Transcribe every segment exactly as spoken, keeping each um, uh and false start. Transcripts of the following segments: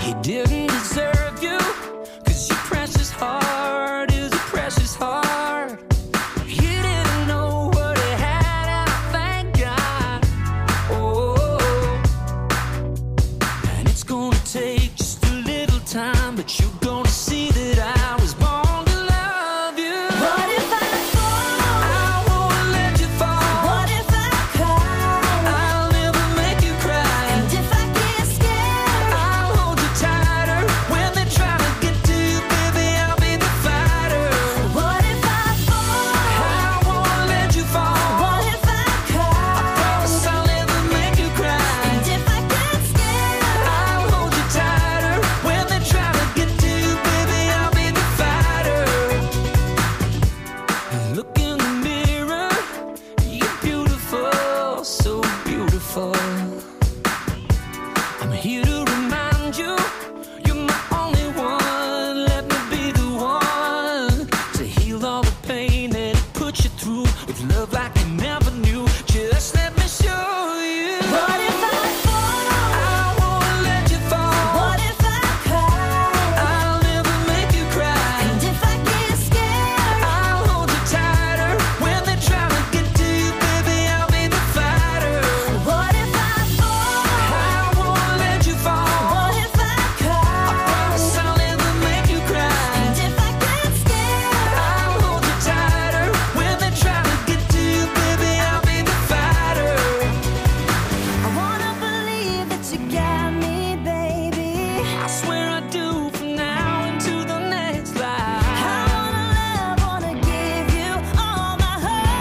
He didn't deserve you, 'cause your precious heart is a precious heart. He didn't know what he had, and I thank God. Oh, and it's gonna take just a little time, but you're gonna see that I was born to love you. What if I fall? I won't let you fall. What if I cry? I'll never make you cry. And if I get scared? I'll hold you tighter. When they try to get to you, baby, I'll be the fighter. What if I fall? I won't let you fall. What if I cry? I promise I'll never make you cry. And if I get scared? I'll hold you tighter. When they try to get to you, baby, I'll be the fighter. Look in the mirror, you're beautiful, so beautiful. I'm here to remind you, you're my only one. Let me be the one to heal all the pain that it put you through, with love like you never knew. Just let me show you. What if I fall? I won't let you fall. What if I cry? I'll never make you cry. And if I get scared? I'll hold you tighter. When they try to get to you, baby, I'll be the fighter. What if I fall? I won't let you fall. What if I cry? I promise I'll never make you cry. And if I get scared? I'll hold you tighter. When they try to get to you, baby, I'll be the fighter. I wanna believe that you got me, baby. I swear I do, from now into the next life. I wanna love, wanna give you all my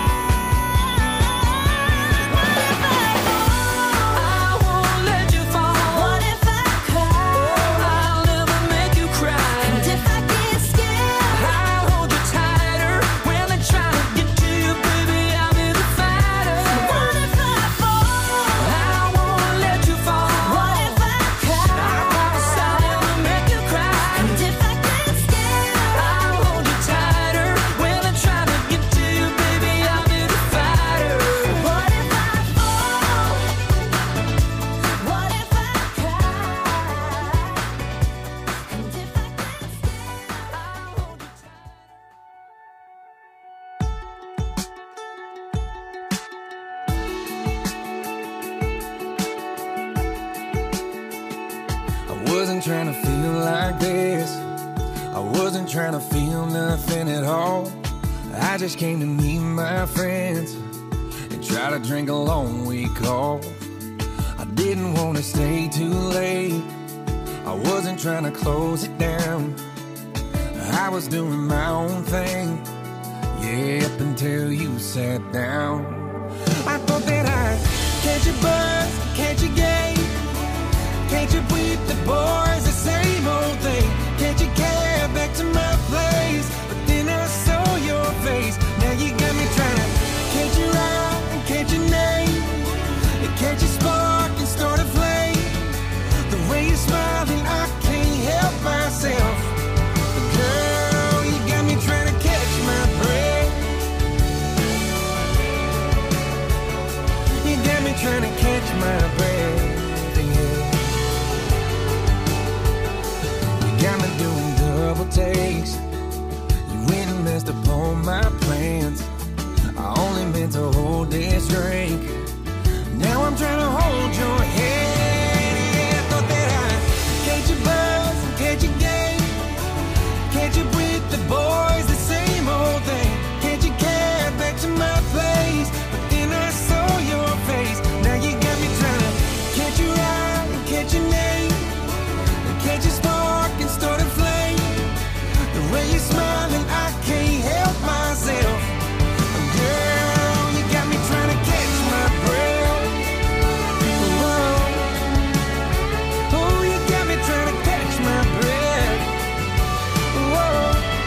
heart. What if I fall? I won't let you fall. What if I cry? I'll never make you cry. And if I get scared? I'll hold you tighter. When they try to get to you, baby, I'll be the fighter. What if I fall? I won't let you fall. What if I I promise cry? I'll never make you cry. And if I get scared? I'll hold you tighter. When they try to get to you, baby, I'll be the fighter. What if I fall? What if I cry? And if I get scared? I'll hold you tighter. I wasn't trying to feel like this. I wasn't trying to feel nothing at all. I just came to meet my friends and try to drink a long week off. I didn't want to stay too late. I wasn't trying to close it down. I was doing my own thing, yeah, up until you sat down. I thought that I'd catch a buzz, catch a game. Can't you with the boys, the same old thing? Can't you cab back to my place? But then I saw your face. Now you got me trying to catch your eye and catch your name, and catch your spark and start a flame. The way you're smiling, I can't help myself. But girl, you got me trying to catch my breath. You got me trying to catch my breath. Got me doing double takes. You went and messed up all my plans. I only meant to hold this drink. Now I'm trying to hold your hand. Yeah, I thought that I'd catch a buzz and catch a game. Catch up with the boys, the same old thing. Can't you cab back to my place? But then I saw your face. Now you got me trying to catch your eye and catch your name, and catch your spark and start a flame. The way you're smiling, I can't help myself. Girl, you got me trying to catch my breath. Whoa. Oh, you got me trying to catch my breath. Whoa.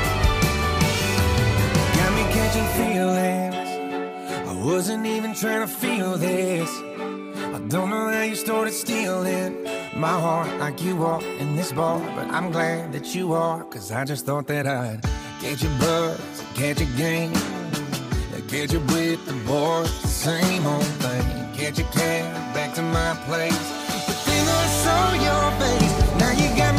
Got me catching feelings. I wasn't even trying to feel this. I don't know how you started stealing my heart like you are in this bar, but I'm glad that you are, 'cause I just thought that I'd catch a buzz, catch a game, catch up with the boys, the same old thing, catch a cab back to my place. But then I saw your face, now you got me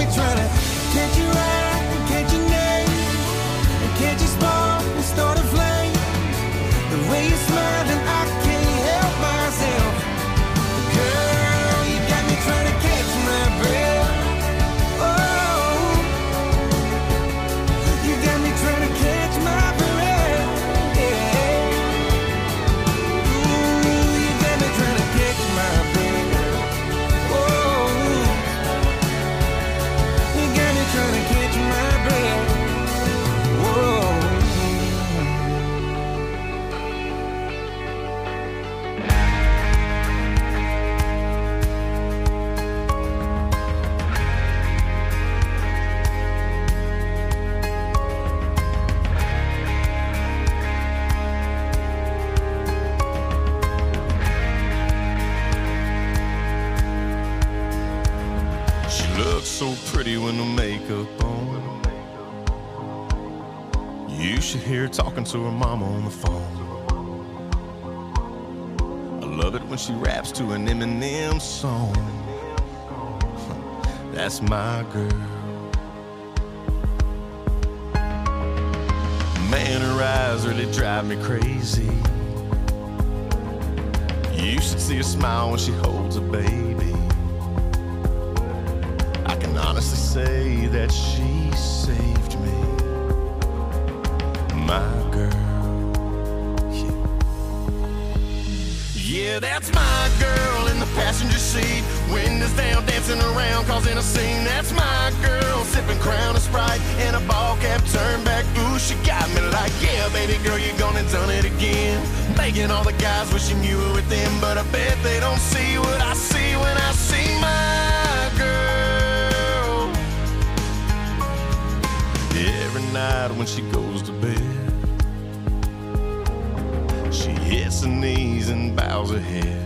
Looks so pretty with no makeup on. You should hear her talking to her mama on the phone. I love it when she raps to an Eminem song. That's my girl. Man, her eyes really drive me crazy. You should see her smile when she holds a baby. I can honestly say that she saved me. My girl, yeah. Yeah, that's my girl in the passenger seat. Windows down, dancing around, causing a scene. That's my girl, sipping Crown and Sprite in a ball cap, turned back. Ooh, she got me like, yeah, baby girl, you gone and done it again. Making all the guys wishing you were with them, but I bet they don't see what I see when I see my girl. Every night when she goes to bed, she hits her knees and bows her head.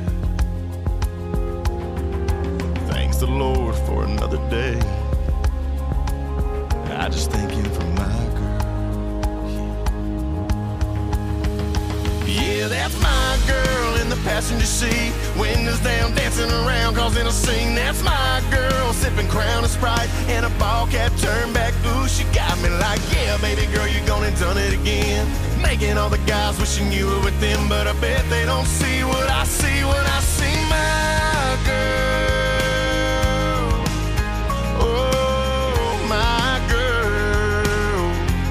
Thanks the Lord for another day. I just thank him for my girl. Yeah, that's my girl in the passenger seat. Windows down, dancing around, causing a scene. That's my girl, sipping Crown and Sprite in a ball cap, turned back. Ooh, she got me like, yeah, baby girl, you gone and done it again. Making all the guys wishing you were with them, but I bet they don't see what I see when I see my girl. Oh, my girl.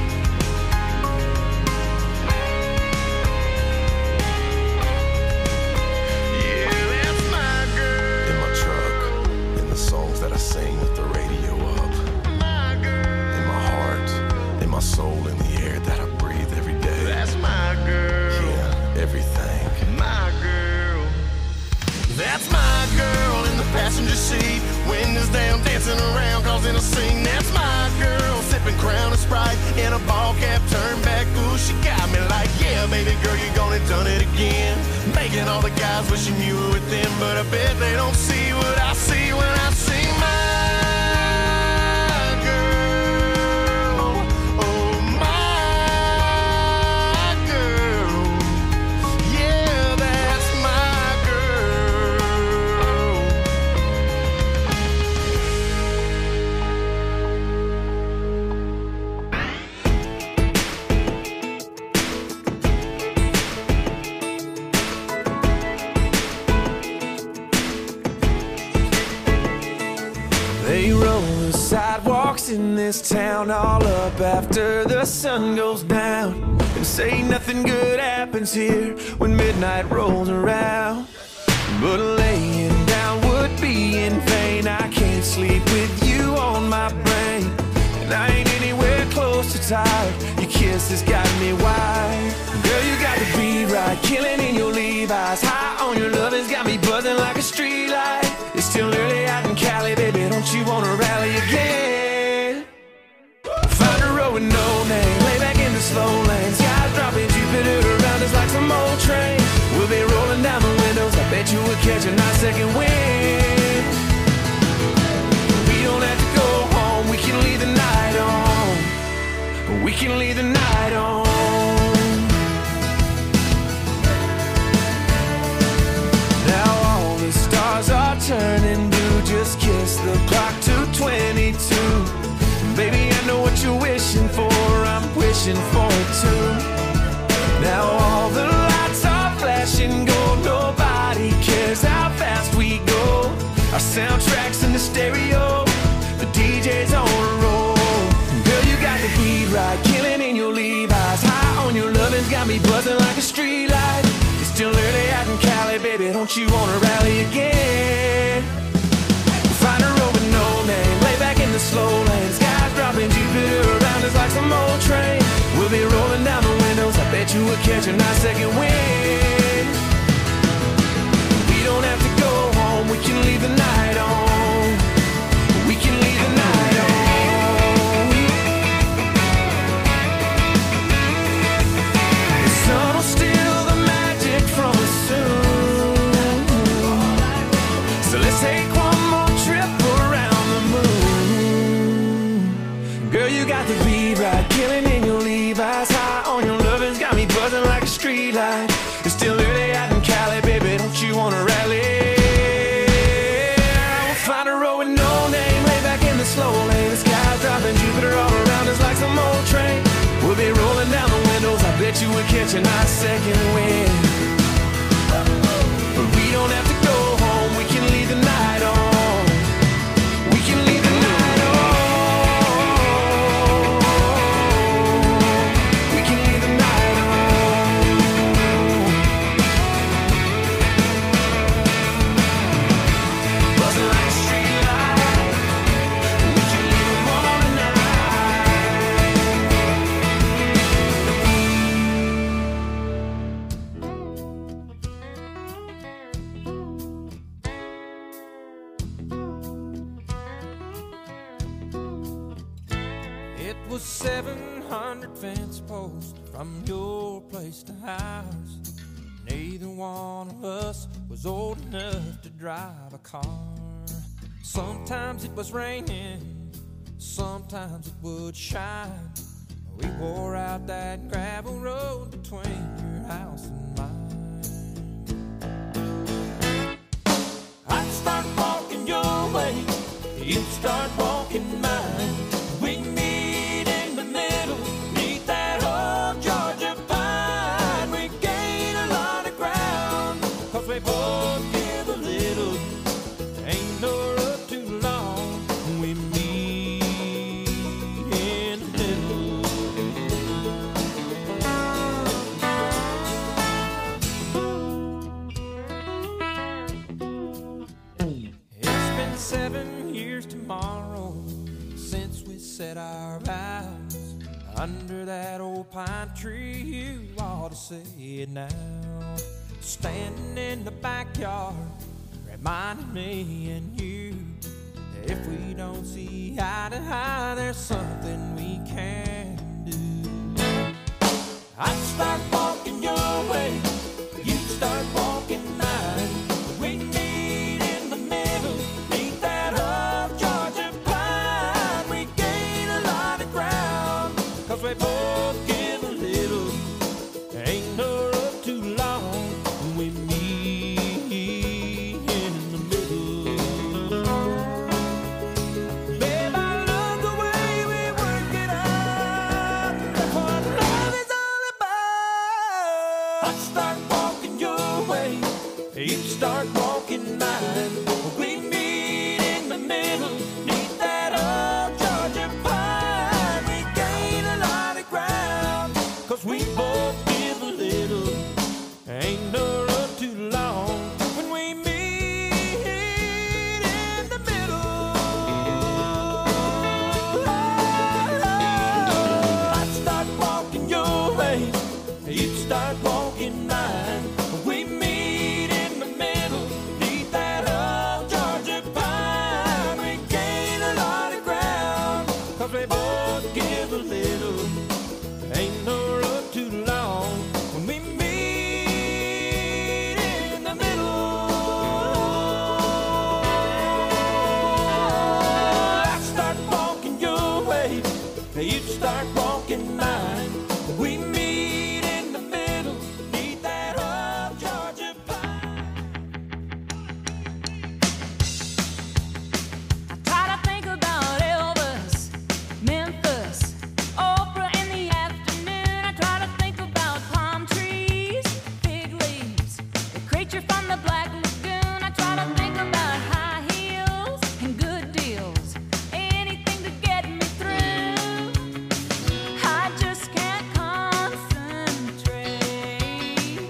Yeah, that's my girl. In my truck, in the songs that I sing with the radio up. My girl. In my heart, in my soul, in the air that I breathe every day. That's my girl. Yeah, everything. My girl. That's my girl in the passenger seat. Windows down, dancing around, causing a scene. That's my girl, sipping Crown and Sprite in a ball cap, turned back. Ooh, she got me like, yeah, baby girl, you gone and done it again. Making all the guys wishing you were with them, but I bet they don't see what I see when I see my girl. Oh, my girl. Yeah, that's my girl. They roll the sidewalks in this town all up after the sun goes down, and say nothing good happens here when midnight rolls around. But laying down would be in vain. I can't sleep with you on my brain, and I ain't anywhere close to tired. Your kiss has got me wired. Girl, you got the beat right, killing in your Levi's. High on your love has got me buzzing like a street light. It's still early out in Cali, baby, don't you wanna rally again? Find a road with no name, lay back in the slow lane. Skies dropping, Jupiter around us like some old train. We'll be rolling down the windows, I bet you would catch a nice second wind. We don't have to go home, we can leave the night on. We can leave the night on. Now all the stars are turning blue. Just kiss the clock to twenty-two. Baby, I know what you're wishing for, I'm wishing for it too. Now all the lights are flashing gold. Nobody cares how fast we go. Our soundtrack's in the stereo, the D J's on a roll. Girl, you got the beat right, killing in your Levi's. High on your lovin's got me buzzing like a street light. It's still early out in Cali, baby, don't you wanna rally again? Find a road with no name, lay back in the slow lane. Skies dropping, Jupiter around us like some old train. We'll be rolling down the windows, I bet you would catch a nice second wind. We don't have to go home, we can leave the night on. We can leave the night on. The sun will steal the magic from us soon. So let's take one more trip around the moon. killing in your Levi's, high on your loving's got me buzzing like a street light. It's still early out in Cali, baby, don't you wanna rally? We'll find a road with no name, lay back in the slow lane. The sky's dropping Jupiter all around us like some old train. We'll be rolling down the windows, I bet you we're catching our second wind. But we don't have to go home, we can leave the night on. We can leave the night on. We can leave the night on. Buzzing like a street light. We can leave them on tonight. It was seven hundred fence posts from your place to ours. Neither one of us was old enough to drive a car. Sometimes it was raining, sometimes it would shine. We wore out that gravel road between your house and mine. I'd start walking your way, you'd start walking mine. We meet in the middle, meet that old Georgia pine. We gain a lot of ground, cause we both give a little. Ain't no road too long, we meet in the middle. It's been seven years tomorrow since we said our vows under that old pine tree. You ought to say it now. Standing in the backyard, reminding me and you that if we don't see eye to eye, there's something we can do. I'd start walking your way, you'd start walking mine. We meet in the middle, meet that old Georgia pine. We gain a lot of ground, cause we both give a little. Ain't no road too long, we meet in the middle. Babe, I love the way we work it out. That's what love is all about. I'd start walking your way, you start walking mine. We meet in the middle, meet that old Georgia pine. We gain a lot of ground, cause we both give a little. Ain't no road too long when we meet in the middle. I'd start walking your way, you'd start walking mine. We meet in the middle, meet that old Georgia pine. We gain a lot of ground, cause we both give a little. Ain't no road too long when we meet in the middle. I'd start walking your way, you'd start walking mine. We meet in the middle, meet that old Georgia pine. I try to think about Elvis, Memphis, Oprah in the afternoon. I try to think about palm trees, fig leaves, the creature from the Black Lagoon. I try to think about high heels and good deals, anything to get me through. I just can't concentrate.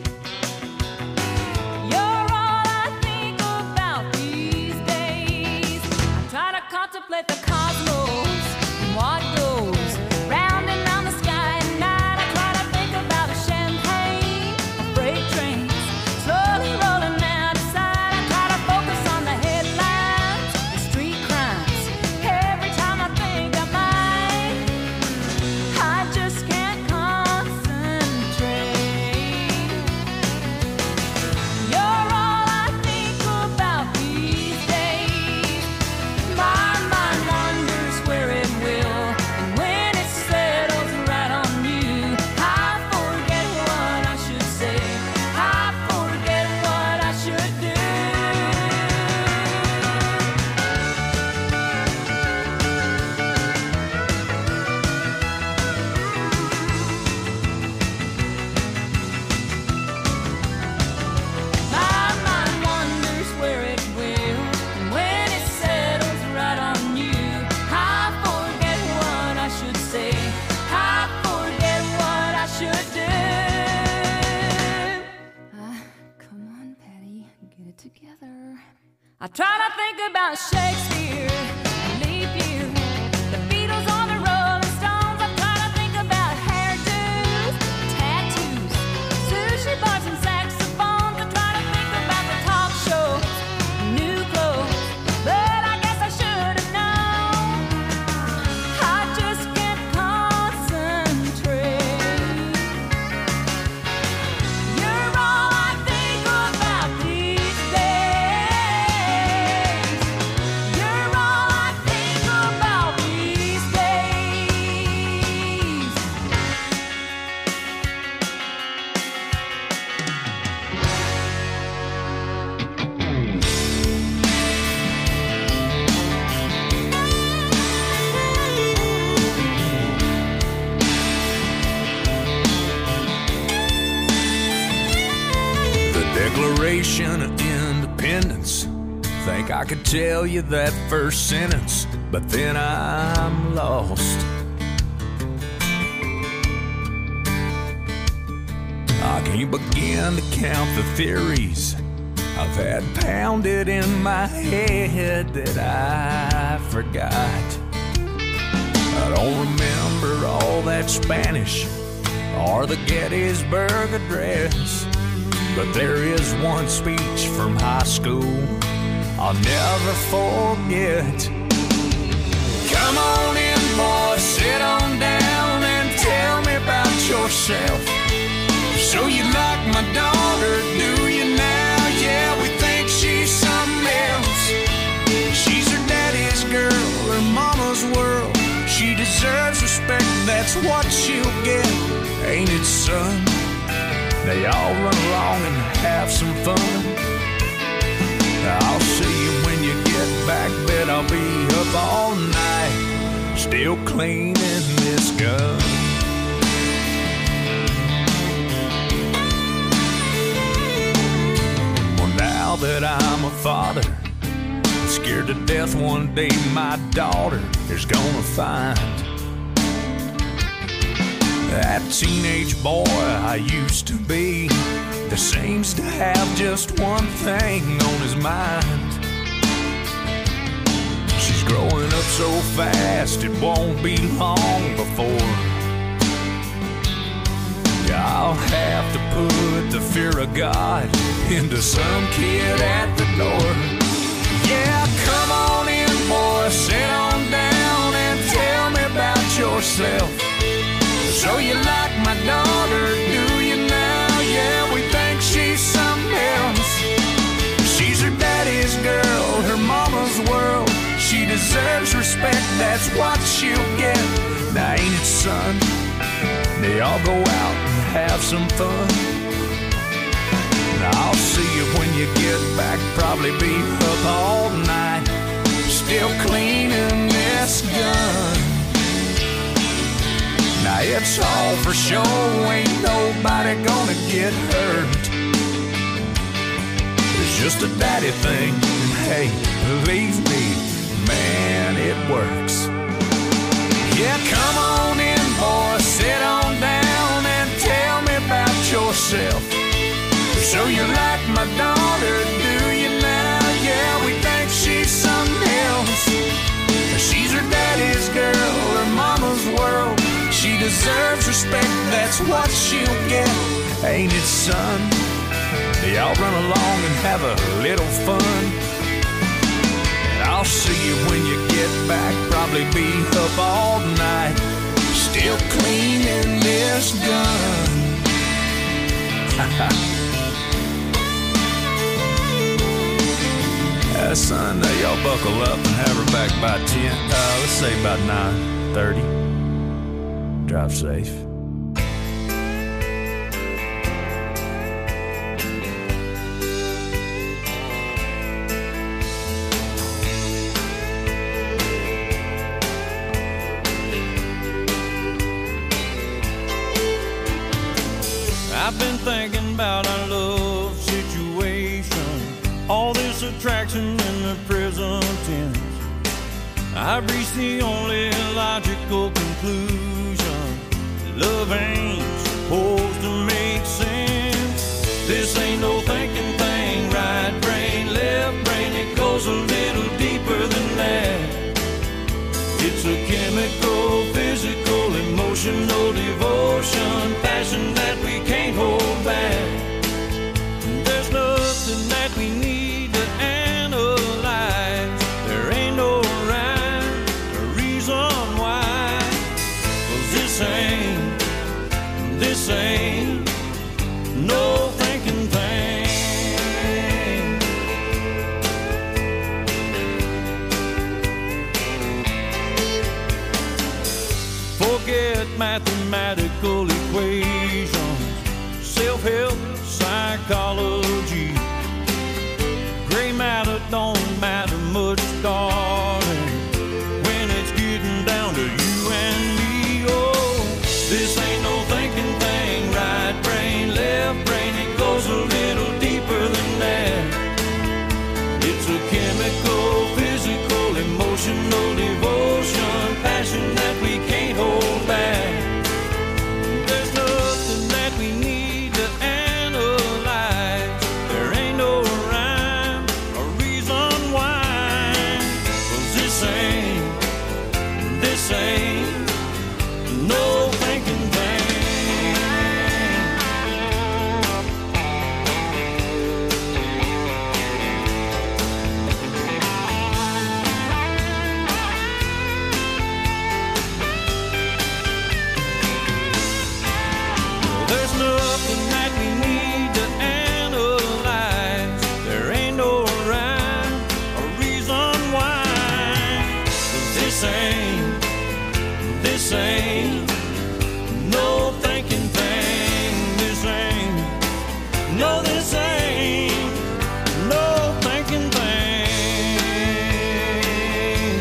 You're all I think about these days. I try to contemplate the cosmos and what goes round and round the sky at night. I try to think about a champagne, a freight trains slowly rolling out of sight. I try to focus on the headlines, the street crimes. Every time I think I might, I just can't concentrate. You're all I think about these days. My mind wanders where it will. try to think about Shakespeare, leap year, the Beatles on the Rolling Stones. I try to think about hairdos, tattoos, sushi bars and saxophones. I try to think about the talk shows, new clothes, but I guess I should have known. I just can't concentrate. You're all I think about these days. You're all I think about these days. The Declaration of Independence. Think I could tell you that first sentence, but then I'm lost. I can't begin to count the theories I've had pounded in my head that I forgot. I don't remember all that Spanish or the Gettysburg Address, but there is one speech from high school I'll never forget. Come on in, boys, sit on down and tell me about yourself. So you like my daughter, do you now? Yeah, we think she's something else. She's her daddy's girl, her mama's world. She deserves respect, that's what she'll get, ain't it, son? They all run along and have some fun. I'll see you when you get back, bet I'll be up all night, still cleaning this gun. Well, now that I'm a father, scared to death one day my daughter is gonna find that teenage boy I used to be that seems to have just one thing on his mind. She's growing up so fast it won't be long before I'll have to put the fear of God into some kid at the door. Yeah, come on in, boy, sit on down and tell me about yourself. So you like my daughter, do you now? Yeah, we think she's something else. She's her daddy's girl, her mama's world. She deserves respect, that's what she'll get. Now ain't it, son? They all go out and have some fun. Now I'll see you when you get back, probably be up all night, still cleaning this gun. Now it's all for show, ain't nobody gonna get hurt. It's just a daddy thing, and hey, believe me, man, it works. Yeah, come on in, boy, sit on down and tell me about yourself. So you like my daughter, do you now? Yeah, we think she's something else. She's her daddy's girl, her mama's world. She deserves respect, that's what she'll get, ain't it, son? They all run along and have a little fun. And I'll see you when you get back, probably be up all night, still cleaning this gun. uh, son, uh, y'all buckle up and have her back by ten, uh, let's say about nine thirty. Drive safe. I've been thinking about our love situation, all this attraction in the present tense. I've reached the only logical conclusion: love ain't supposed to make sense. This ain't no thinking thing, right brain, left brain, it goes goes a little deeper than that. It's a chemical, physical, emotional devotion, passion that we can't hold back. There's nothing that we need to analyze. There ain't no rhyme or reason why. 'Cause this ain't, this ain't no thinking thing. Forget mathematical equations, self-help, psychology. Gray matter don't matter much, darling, when it's getting down to you and me. Oh, this ain't no thinking thing. Right brain, left brain, it goes a little deeper than that. It's a chemical, physical, emotional devotion, passion that we can't hold back. There's nothing that we need to analyze. There ain't no rhyme or reason why. 'Cause this ain't, this ain't no thinking thing. There's nothing that we need to analyze. There ain't no rhyme or reason why. 'Cause this ain't, this ain't no thinking thing. This ain't, no, this ain't no thinking thing.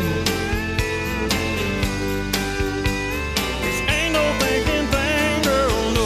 This ain't no thinking thing, girl, no.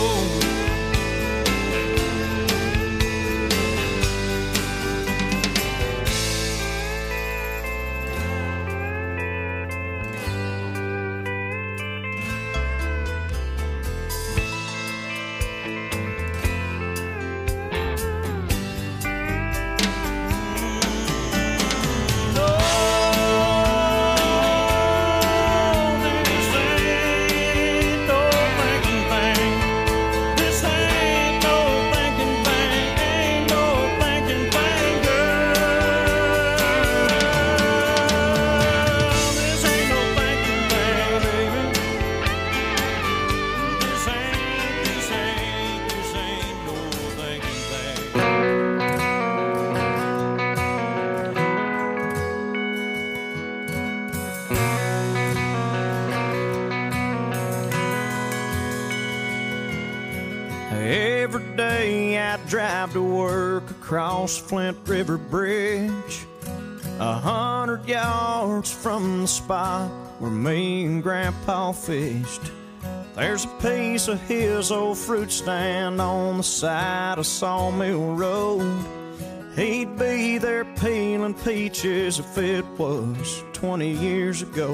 Every day I drive to work across Flint River Bridge, a hundred yards from the spot where me and Grandpa fished. There's a piece of his old fruit stand on the side of Sawmill Road. He'd be there peeling peaches if it was twenty years ago.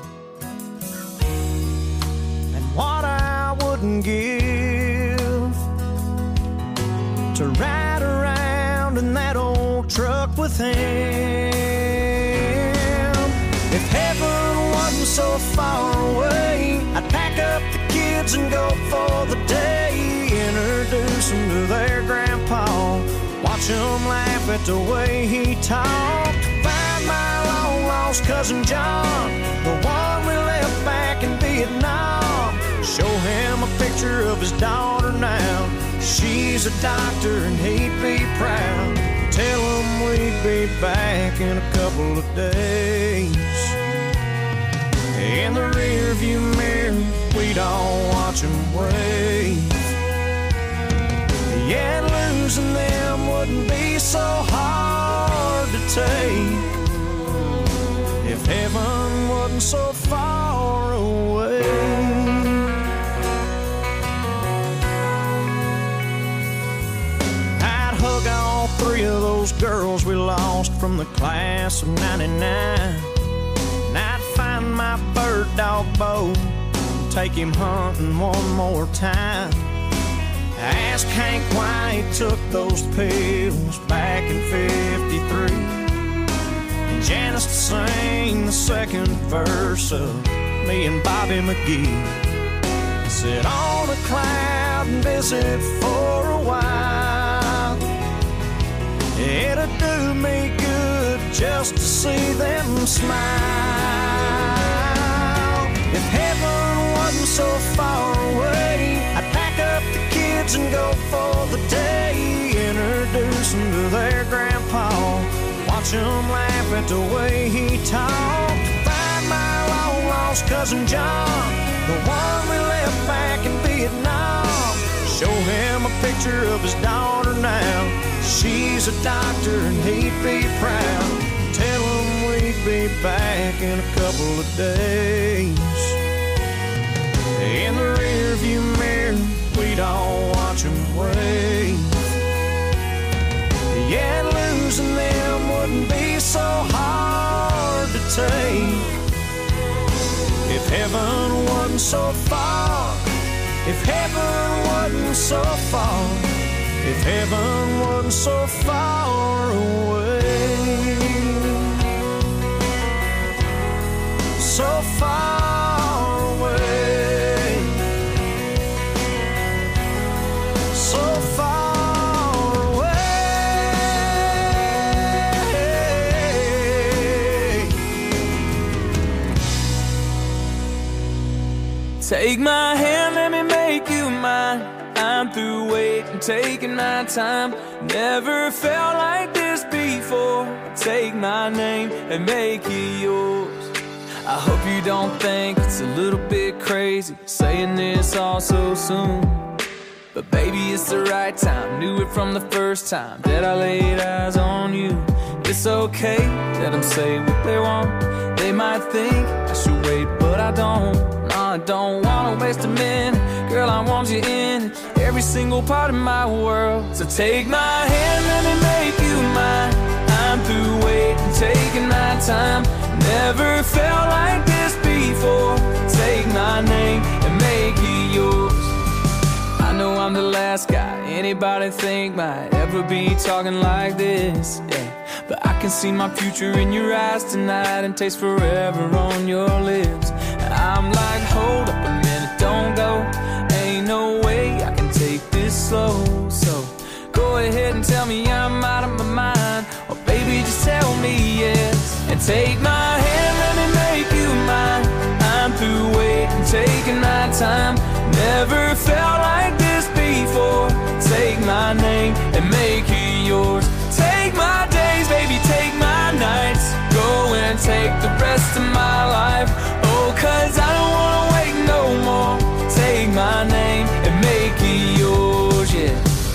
And what I wouldn't give to ride around in that old truck with him. If heaven wasn't so far away, I'd pack up the kids and go for the day. Introduce them to their grandpa, watch them laugh at the way he talked. Find my long lost cousin John, the one we left back in Vietnam. Show him a picture of his daughter now. She's a doctor and he'd be proud. Tell him we'd be back in a couple of days. In the rearview mirror, we'd all watch him wave. Yeah, losing them wouldn't be so hard to take if heaven wasn't so far away. All three of those girls we lost from the class of ninety-nine. And I'd find my bird dog Bo, take him hunting one more time. Ask Hank why he took those pills back in fifty-three. Janice to sing the second verse of me and Bobby McGee. Sit on a cloud and visit for a while. It'd do me good just to see them smile. If heaven wasn't so far away, I'd pack up the kids and go for the day. Introduce them to their grandpa, watch him laugh at the way he talked. Find my long lost cousin John, the one we left back in Vietnam. Show him a picture of his daughter now. She's a doctor and he'd be proud. Tell him we'd be back in a couple of days. In the rearview mirror, we'd all watch him wave. Yeah, losing them wouldn't be so hard to take. If heaven wasn't so far, if heaven wasn't so far, if heaven wasn't so far away, so far away, so far away. Take my hand, let me make you mine. I'm through waiting, taking my time. Never felt like this before. Take my name and make it yours. I hope you don't think it's a little bit crazy saying this all so soon. But baby, it's the right time. Knew it from the first time that I laid eyes on you. It's okay, let them say what they want. They might think I should wait, but I don't. No, I don't wanna waste a minute. Girl, I want you in every single part of my world. So take my hand, let me make you mine. I'm through waiting, taking my time. Never felt like this before. Take my name and make it yours. I know I'm the last guy anybody think might ever be talking like this, yeah. But I can see my future in your eyes tonight and taste forever on your lips. I'm like, hold up a minute, don't go. Ain't no way I can take this slow. So go ahead and tell me I'm out of my mind, or baby just tell me yes. And take my hand, let me make you mine. I'm through waiting, taking my time. Never felt like this before. Take my name and make it yours. Take my days, baby, take my nights. Go and take the rest of my life. Oh, cause I don't wanna wait no more. Take my name and make it yours, yeah.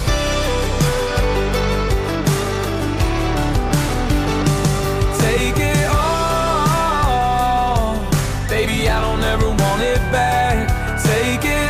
Take it all, baby, I don't ever want it back. Take it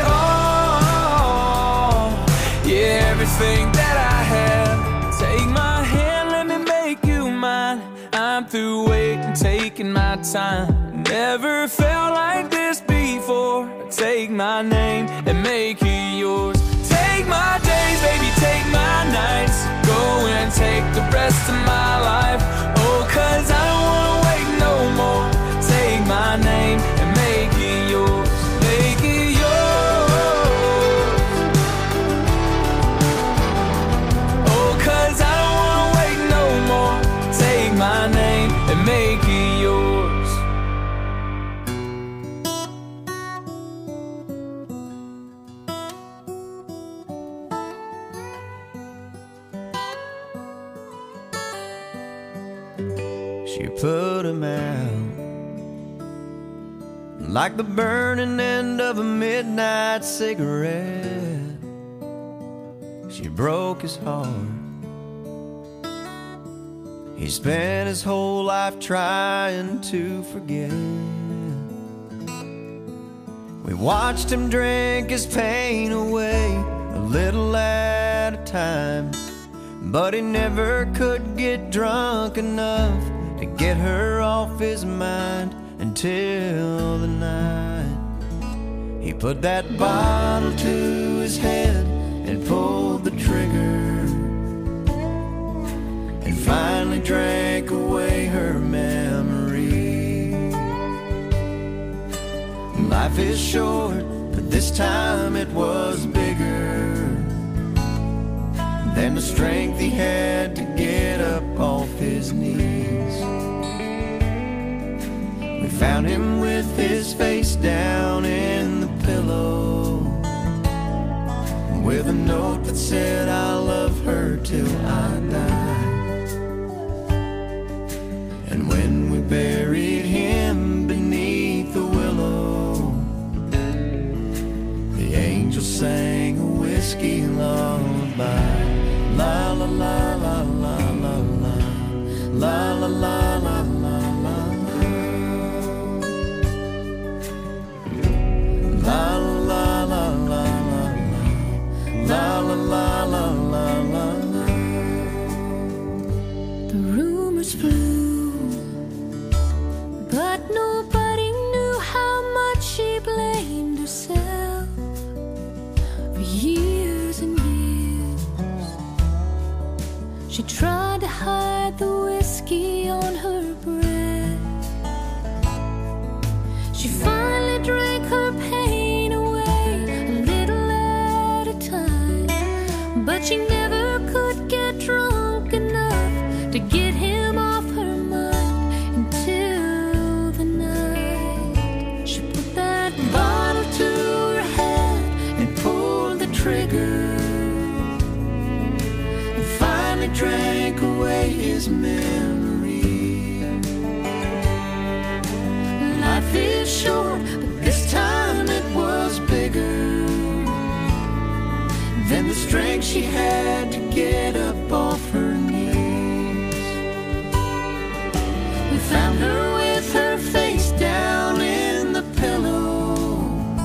all, yeah, everything that I have. Take my hand, let me make you mine. I'm through waiting, taking my time. Never felt like this before. Take my name and make it yours. Take my days, baby, take my nights. Go and take the rest of my life. Oh, cause I don't wanna wait no more. Take my name and make it yours. Make it yours. Oh, cause I don't wanna wait no more. Take my name and make it yours. She put him out like the burning end of a midnight cigarette. She broke his heart. He spent his whole life trying to forget. We watched him drink his pain away, a little at a time. But he never could get drunk enough to get her off his mind until the night he put that bottle to his head and pulled the trigger and finally drank away her memory. Life is short, but this time it was bigger than the strength he had to get up off his knees. We found him with his face down in the pillow, with a note that said, I'll love her till I die. And when we buried him beneath the willow, the angel sang a whiskey lullaby. La la la la la la la, la la la la la la, la la la la la, la la la la la la. The rumors flew, but nobody knew how much she blamed herself for years and years. She tried to hide the whiskey on her breath. She finally drank her pain away a little at a time, but she never could get drunk enough to get him off her mind until the night she put that bottle to her head and pulled the trigger, drank away his memory. Life is short, but this time it was bigger than the strength she had to get up off her knees. We found her with her face down in the pillow,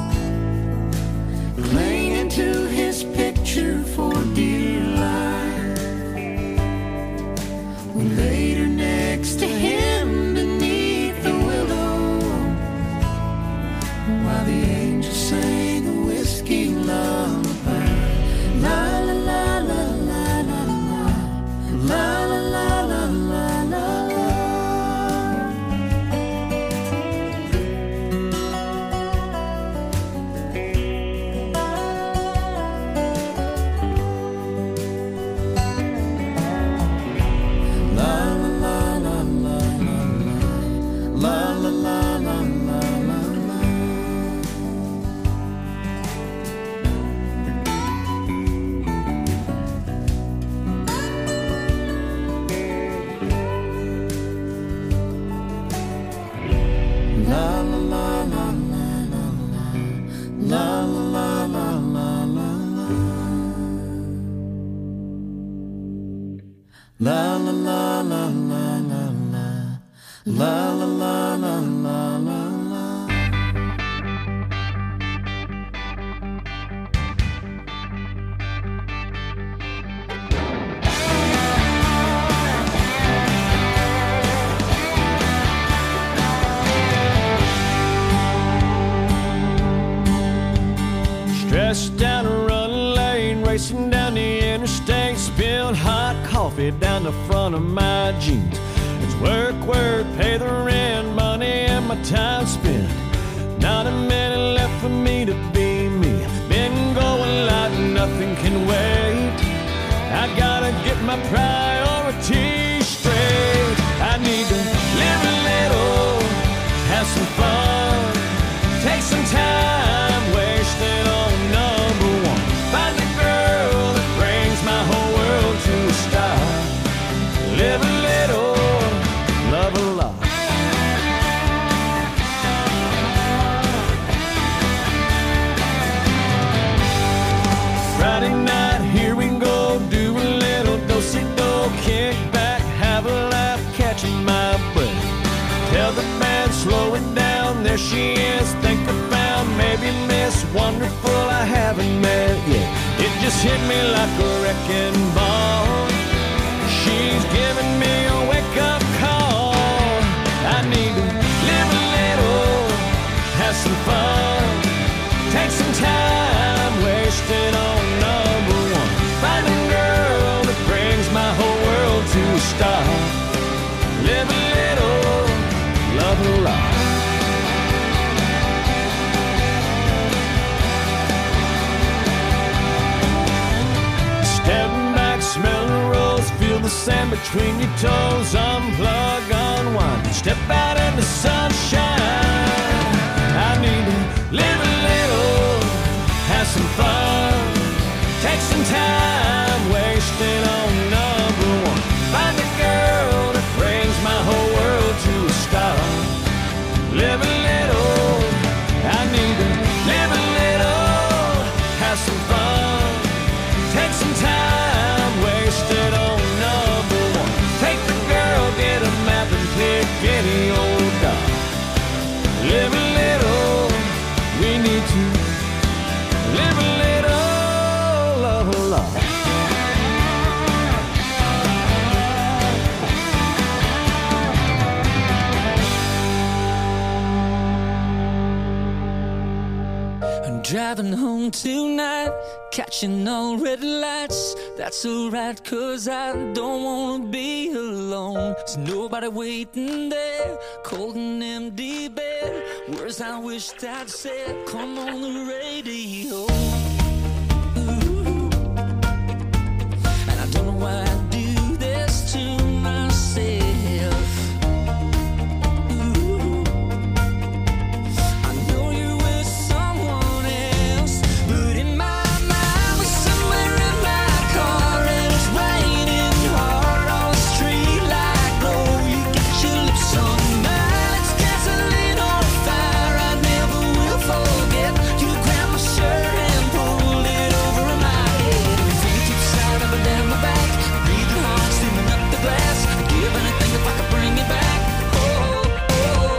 clinging to his picture for dear life. We laid her next to him beneath the willow, while the angel sang a whiskey lullaby. La la la la la la la, la la la la la la. La la la la la la la, la la la la la la la. Stressed down a run lane, racing down the interstate, spilled hot coffee down the front of my jeans. It's work, work, pay the rent, money and my time spent. Not a minute left for me to be me. Been going like nothing can wait. I gotta get my priorities straight. I need to live a little, have some fun, take some time, wasted on number one. Find a girl that brings my whole world to a stop. Live a little, love a lot. Friday night, here we go, do a little do-si-do, kick back, have a laugh, catching my breath. Tell the band, slow it down, there she is, think I found maybe Miss Wonderful I haven't met yet. It just hit me like a wrecking ball. She's giving me a wake-up call. I need to live a little, have some fun, take some time, wasted on number one. Find a girl that brings my whole world to a stop. Live a little, love a lot. sand between your toes, unplug, unwind, step out in the sunshine. I need to live a little, have some fun, take some time, wasted on number one. Find a girl that brings my whole world to a stop. Live a little, I need to live a little, have some fun, take some time, wasted on number one. Take the girl, get a map and pick any old dog. Live a little, we need to live a little, love a lot. Driving home tonight, catching all red lights. That's alright, cause I don't wanna be alone. There's nobody waiting there, cold and empty bed. Words I wished I'd said, come on the radio. Ooh. And I don't know why I do this to myself. Ooh. I know you're with someone else, but in my mind we're somewhere in my car, and it's raining hard on the street like glow. You got your lips on mine, it's gasoline on fire. I never will forget. You grabbed my shirt and pulled it over my head. Your fingertips side up and down my back, breathing hard, steaming up the glass. I'd give anything if I could bring you back. Oh, oh, oh,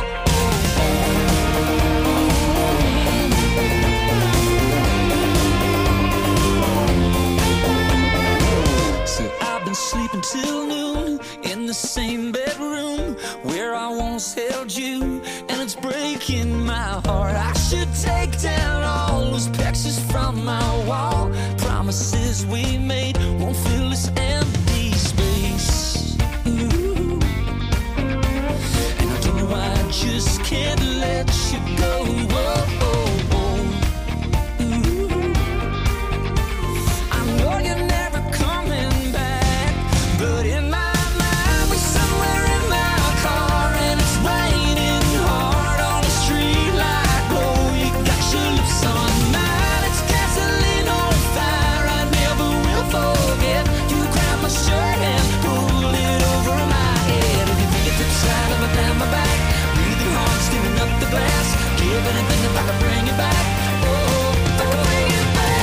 oh. So I've been sleeping till noon in the same bedroom where I once held you, and it's breaking my heart. I should take down all those pictures from my wall. Promises we made won't fill this empty space. Ooh. And I don't know why I just can't let you go. Whoa, oh, oh. Ooh. I know you're never coming back, but in my mind we're somewhere in my car, and it's raining hard on the street like glow. You got your lips on mine, it's gasoline on fire. I never will forget. You grabbed my shirt and pulled it over my head, and your fingertips slide up and down my back, breathing hard, steaming up the glass. Give anything if I could bring you back. Oh, if I could bring you back.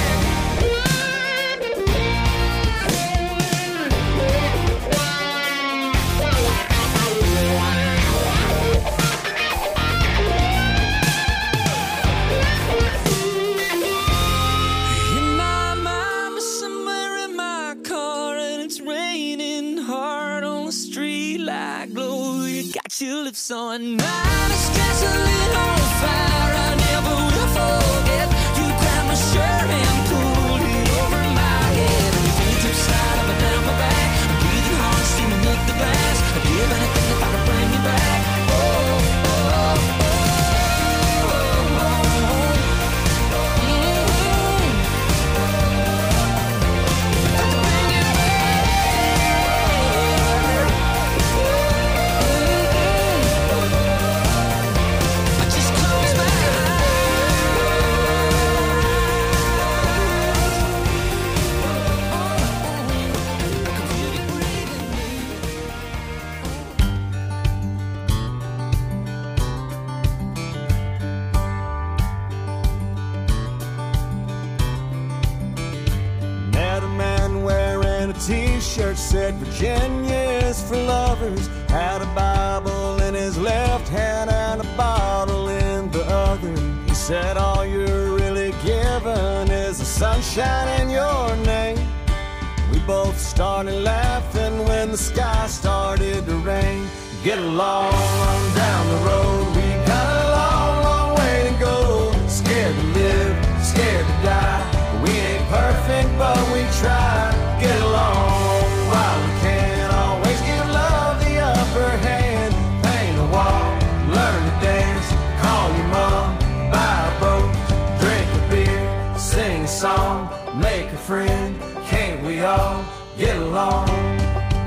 In my mind, we're somewhere in my car, and it's raining hard on the street like glow. You got your lips on mine, it's gasoline on fire. I never will forget. You grabbed my shirt and pulled it over my head, and your fingertips slide up and down my back, breathing hard, steaming up the glass. I'd give anything if I could bring you back. Oh, oh, oh, oh, oh, oh. Mm-hmm. If I could bring you back. I just close my eyes. I can feel you breathing me. Met a man wearing a t-shirt said Virginia's for lovers. Had a Bible in his left hand and a bottle in the other. He said all you're really given is the sunshine in your name. We both started laughing when the sky started to rain. Get along on down the road, we got a long, long way to go. Scared to live, scared to die. We ain't perfect, but we try. Get along while we can. Always give love the upper hand. Paint a wall, learn to dance. Call your mom, buy a boat, drink a beer, sing a song, make a friend. Can't we all get along?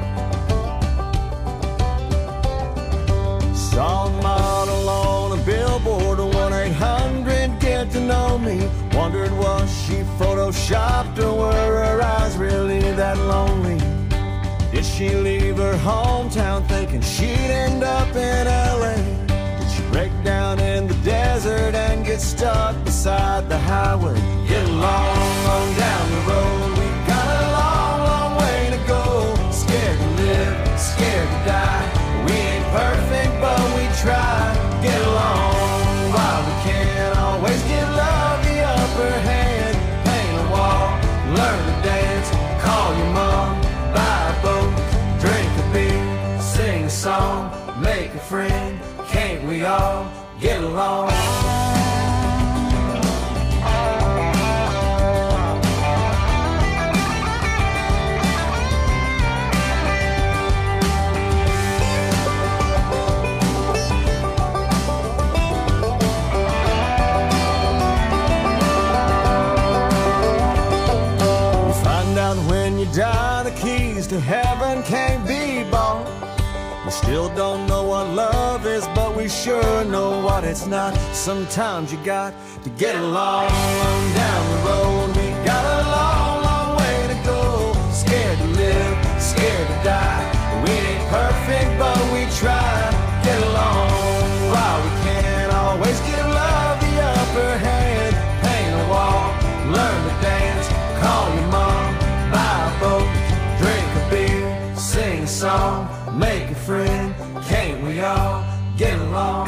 that lonely? Did she leave her hometown thinking she'd end up in L A? Did she break down in the desert and get stuck beside the highway? Get long, long down the road, we got a long, long way to go. Scared to live, scared to die. We ain't perfect, but we try. Get along while we can. Always give love the upper hand. Paint a wall, learn to dance. Call your mom, buy a boat, drink a beer, sing a song, make a friend. Can't we all get along? Die, the keys to heaven can't be bought. We still don't know what love is, but we sure know what it's not. Sometimes you got to get along down the road. We got a long, long way to go. Scared to live, scared to die. We ain't perfect, but we try. Get along while we can. Always give love the upper hand. Paint a wall, learn to dance. Call your mom, buy a boat, drink a beer, sing a song, make a friend. Can't we all get along?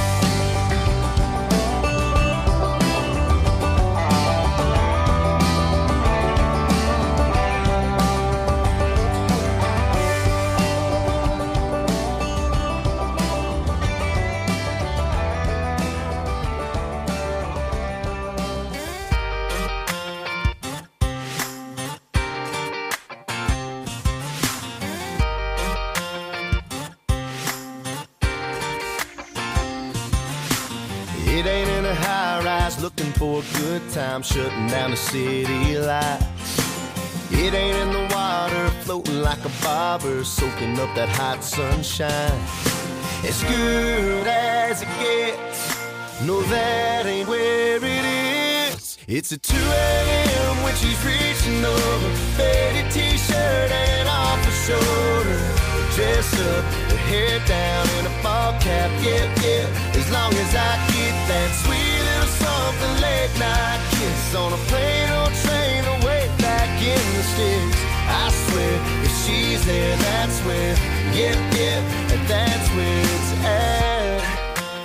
It ain't in a high-rise looking for a good time, shutting down the city lights. It ain't in the water floating like a bobber, soaking up that hot sunshine. As good as it gets, no, that ain't where it is. It's at two a.m. when she's reaching over, faded t-shirt and off her shoulder, dressed up, her hair down in a ball cap, yeah, yeah. As long as I get that sweet little something late night kiss on a plane or train away back in the sticks. I swear, if she's there, that's where, yeah, yeah, that's where it's at.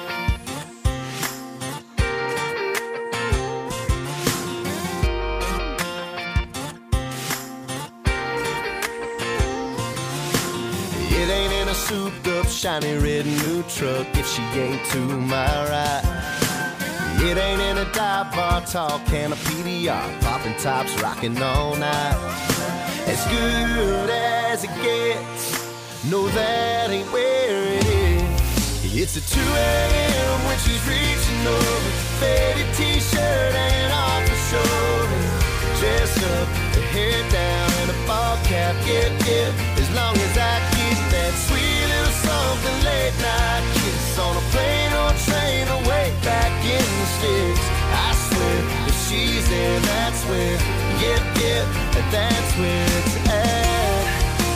It ain't in a souped up, shiny red new truck if she ain't to my right. It ain't in a dive bar, tall can of P D R, popping tops, rocking all night. As good as it gets, no, that ain't where it is. It's at two a.m. when she's reaching over, faded t-shirt and off her shoulder, dressed up, her hair down in a ball cap, yeah, yeah. As long as I get that sweet little something late night kiss on a plane or train away back in the sticks. I swear, if she's there, that's where, yep, yep, that's where it's at.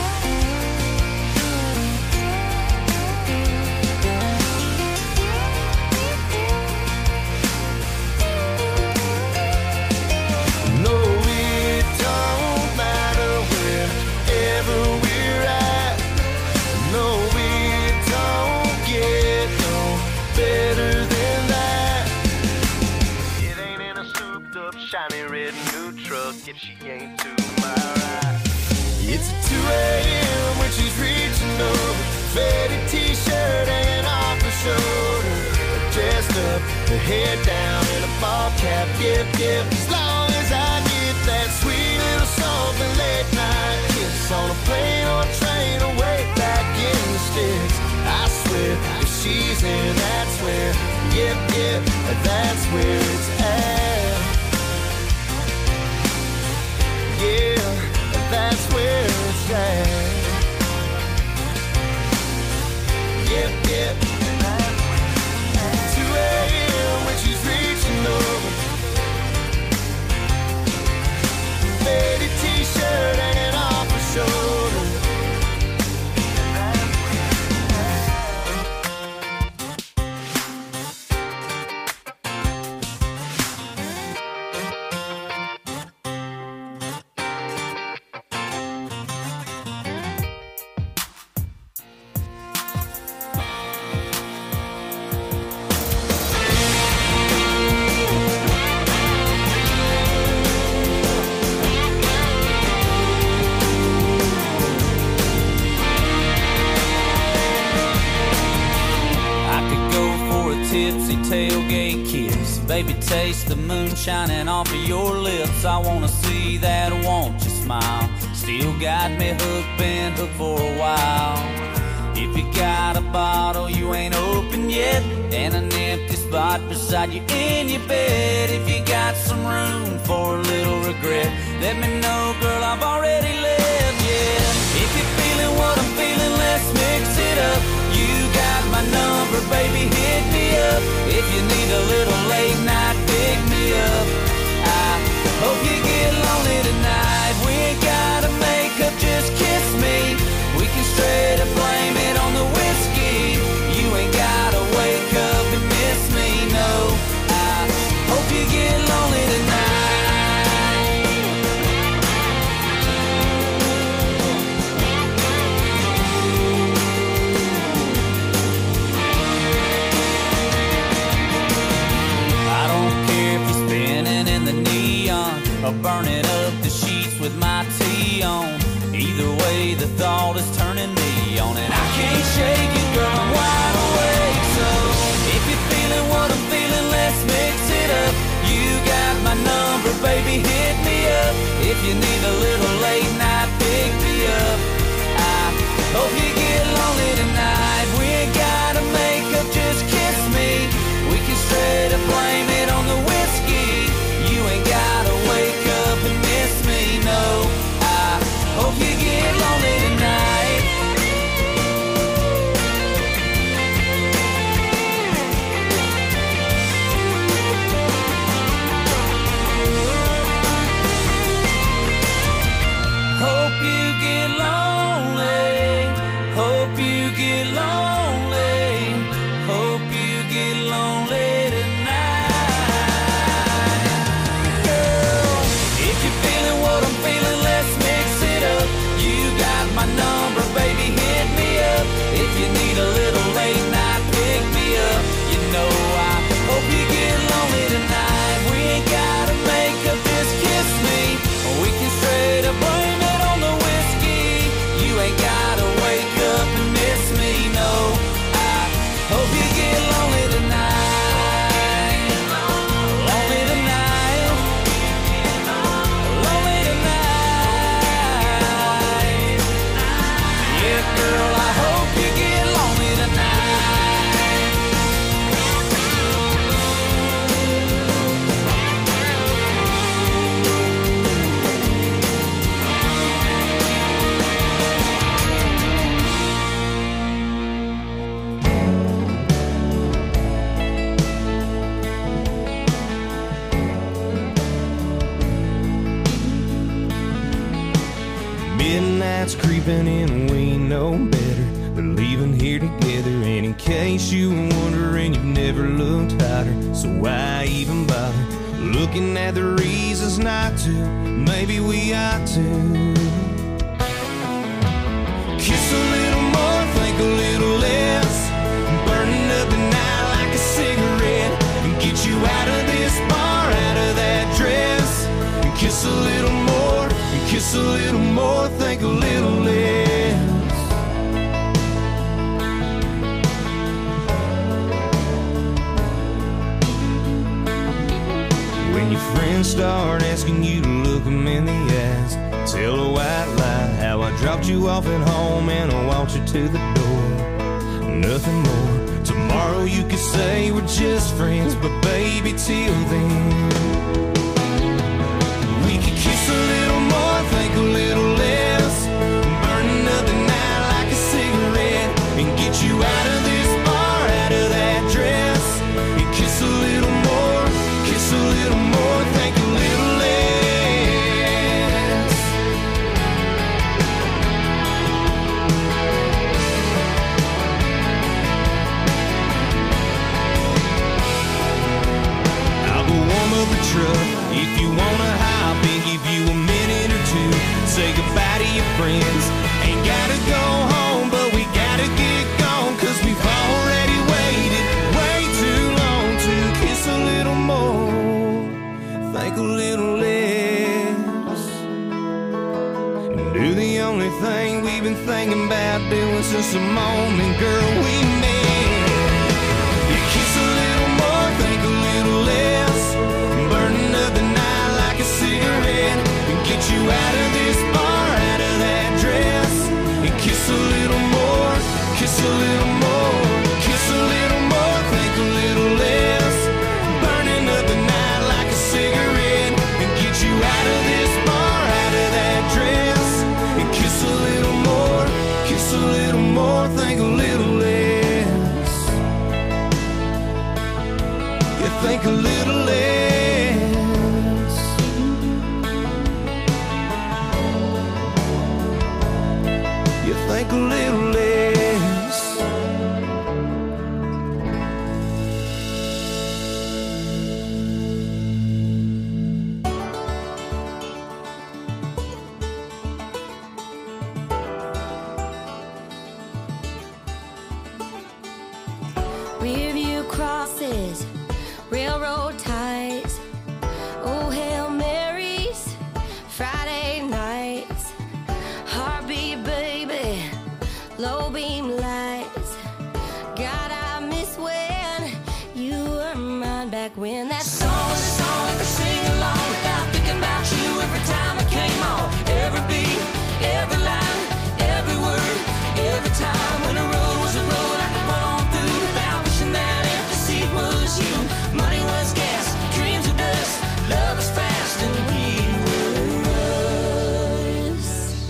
No, it don't matter wherever we're at. No, it don't get no better than that. It ain't in a souped up, shiny red new truck if she ain't to my right. It's at two a.m. when she's reaching over, faded t-shirt and off her shoulder, dressed up, her hair down in a ball cap, yep, yep. As long as I get that sweet little something late night kiss on a plane or train away back in the sticks. I swear, if she's there, that's where, yep, yep, that's where it's at. Yeah, that's where it's at. Yep, yep. two a.m. when she's reaching over, faded t-shirt hanging off me a kiss. Baby, taste the moon shining off of your lips. I wanna see that won't you smile. Still got me hooked, been hooked for a while. If you got a bottle you ain't open yet, and an empty spot beside you in your bed, if you got some room for a little regret, let me know, girl, I've already left, yeah. If you're feeling what I'm feeling, let's mix it up. You got my number, baby, hit me up. If you need a little late night, pick me up. I hope you get lonely tonight. We ain't gotta make up, just kiss me. We can straight up blame it on the whiskey. You ain't gotta wake up and miss me, no. I hope you get lonely tonight. I don't care if you're spinning in the neon or burning up the sheets with my tea on. Either way, the thought is turning me on, and I can't shake it, girl, I'm wide awake. So if you're feeling what I'm feeling, let's mix it up. You got my number, baby, hit me up. If you need a little late night, pick me up. I hope you get lonely tonight. We ain't gotta make up, just kiss me. We can straight up blame it on the whiskey. You ain't gotta wake up and miss me, no. Hope you get lonely tonight. Hope you get lonely. Hope you get lonely. Hope you get lonely tonight. Girl, if you're feeling what I'm feeling, let's mix it up. You got my number, baby, hit me up. If you need a little late night, pick me up. You know I hope you get lonely tonight. We ain't gotta make up, just kiss me. We can straight up blame it on the whiskey. You ain't gotta wake up and miss me, no. I hope you get lonely tonight. Lonely tonight. Lonely tonight. Yeah, girl, I hope you get lonely tonight. Midnight's creeping in, we know better. We're leaving here together, and in case you were wondering, you've never looked hotter. So why even bother looking at the reasons not to? Maybe we ought to kiss a little more, think a little less, burning up the night like a cigarette, and get you out of this bar, out of that dress, and kiss a little more, and kiss a little more, think a little less. When your friends start asking you to look them in the eyes, tell a white lie how I dropped you off at home and I walked you to the door. Nothing more. Tomorrow you could say we're just friends, but baby, till then we could kiss a little more, think a little less, burning up the night like a cigarette, and get you out of this bar, out of that dress, and kiss a little more, kiss a little more, think a little less. I'll go warm up the truck if you wanna hop in, give you a minute or two, say goodbye to your friends. Ain't gotta go home, but we gotta get gone, cause we've already waited way too long to kiss a little more, think a little less, and do the only thing we've been thinking about doing since the moment, girl, we met. You kiss a little more, think a when that song was a song I could sing along without thinking about you every time I came on. Every beat, every line, every word, every time when a road was a road I could run on through without wishing that empty seat was you. Money was gas, dreams were dust, love was fast, and we were us.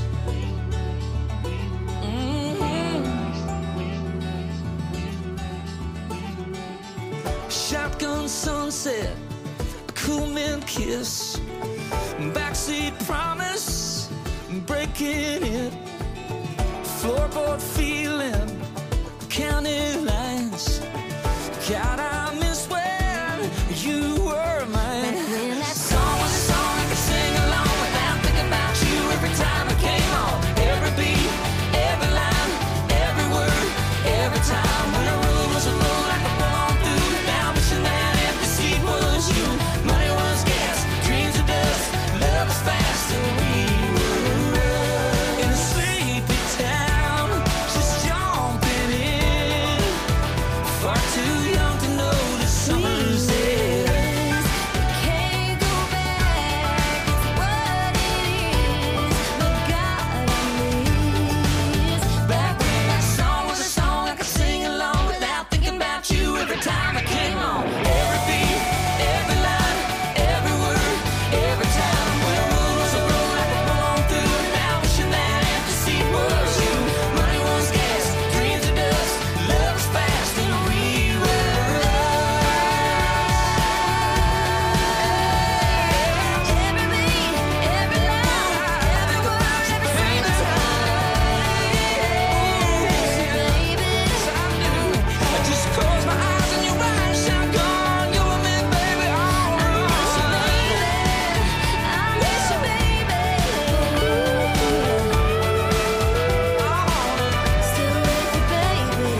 Mm-hmm. Shotgun sunset, a cool mint kiss, backseat promise, breaking it, floorboard feeling, counting lines. God, I miss when you were mine. When that song was a song I could sing along without thinking about you every time I came on. Every beat, every line, every word, every time when a road was a road I could run on through without wishing that empty seat was you. Money was gas, dreams were dust, love was fast, and we were in a sleepy town, just jumping in, far too young to know the summer's end. Can't go back, it's what it is. But God, I miss. Back when that song was a song I could sing along without thinking about you every time I came on. Every beat, every line, every word, every time when a road was a road I could run on through without wishing that empty seat was you. Money was gas, dreams were dust, love was fast, and we were Every beat, every line, every word, every I just close my eyes and you're right, shotgun, you and me, baby, all I miss you, baby. Still with you, baby.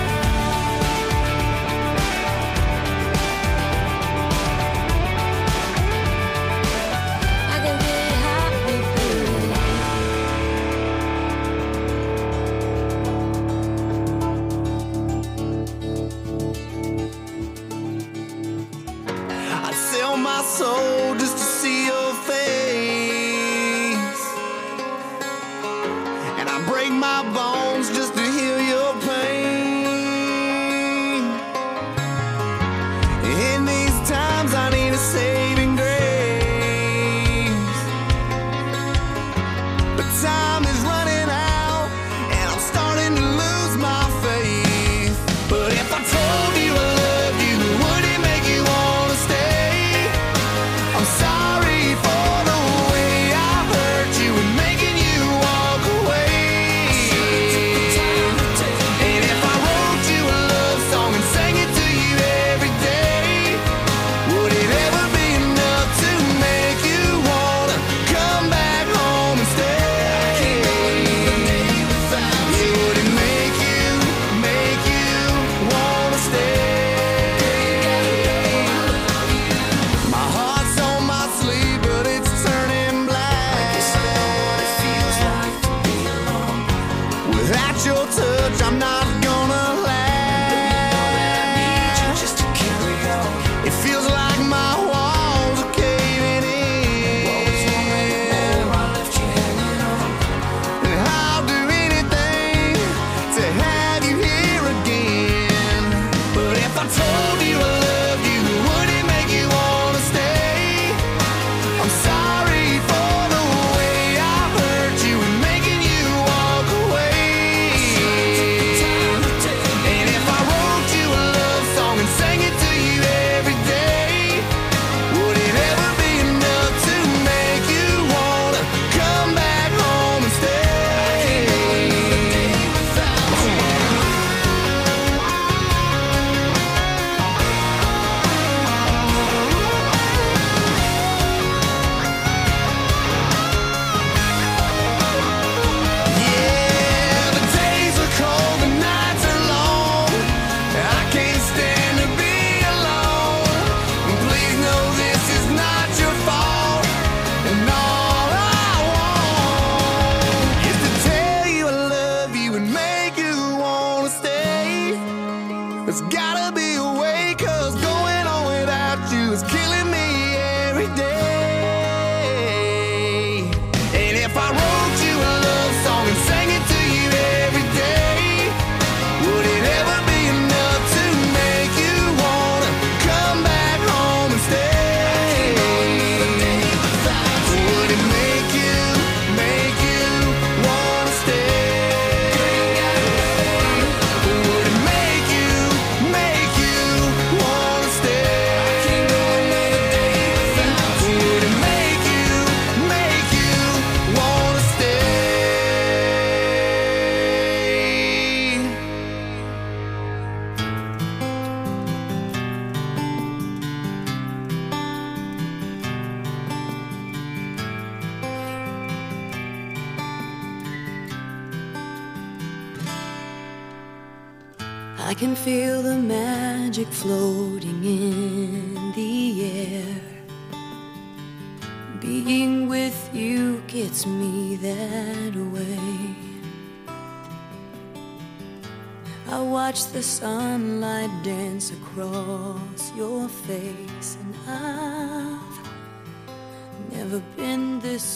I can get hot with you. I'd sell my soul just to see your face, and I break my bones just to heal your pain. In these times I need a saving grace, but time is running out and I'm starting to lose my faith. But if I told you I loved you, would it make you wanna stay? I'm sorry can feel the magic floating in the air. Being with you gets me that way. I watch the sunlight dance across your face, and I've never been this